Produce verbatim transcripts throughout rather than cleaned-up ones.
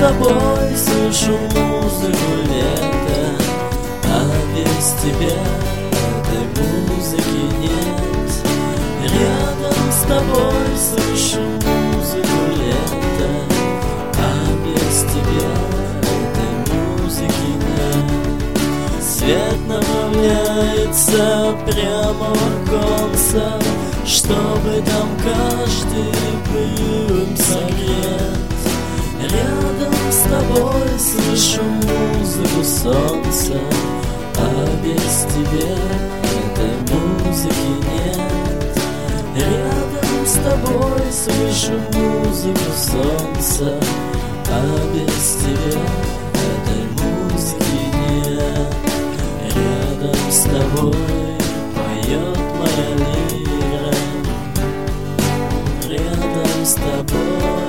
тобой слышу музыку лета, а без тебя этой музыки нет. Рядом с тобой слышу музыку лета, а без тебя этой музыки нет. Свет направляется прямо в оконце, чтобы там каждый был им согрет. Рядом с тобой слышу музыку солнца, а без тебя этой музыки нет. Рядом с тобой слышу музыку солнца, а без тебя этой музыки нет. Рядом с тобой поет моя лира, рядом с тобой,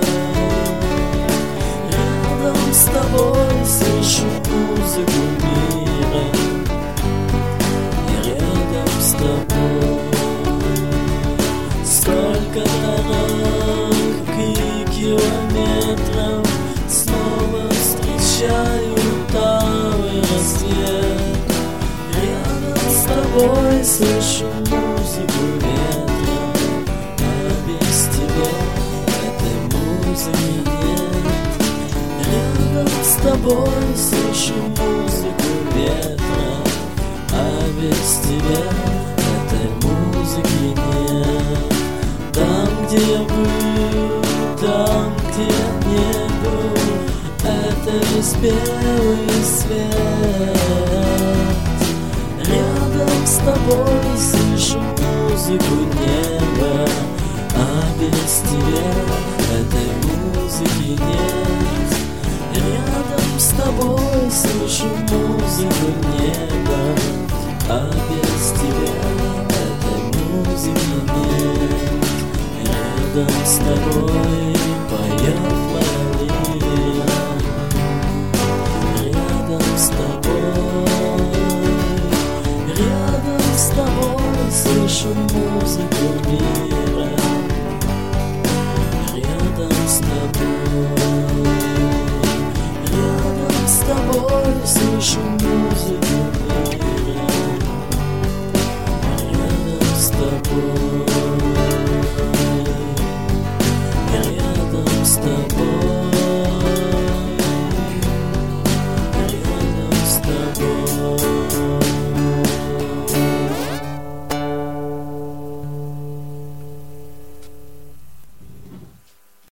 рядом с тобой слышу музыку мира, и рядом с тобой. Сколько дорог и километров снова встречаю талый рассвет. Рядом с тобой слышу музыку ветра, а без тебя этой музыки нет. Рядом с тобой слышу музыку ветра, а без тебя этой музыки нет. Там, где я был, там, где я не был, это лишь белый свет. Рядом с тобой слышу музыку неба, а без тебя этой музыки нет. Рядом с тобой слышу музыку неба, а без тебя этой музыки нет. Рядом с тобой поет моя лира, рядом с тобой, рядом с тобой слышу музыку мира, рядом с тобой, рядом с тобой слышу музыку мира.